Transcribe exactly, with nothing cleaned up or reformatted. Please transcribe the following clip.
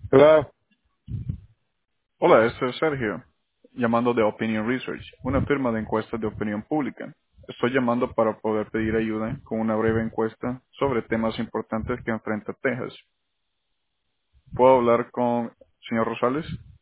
Hello. Hola, este es Sergio, llamando de Opinion Research, una firma de encuestas de opinión pública. Estoy llamando para poder pedir ayuda con una breve encuesta sobre temas importantes que enfrenta Texas. ¿Puedo hablar con señor Rosales?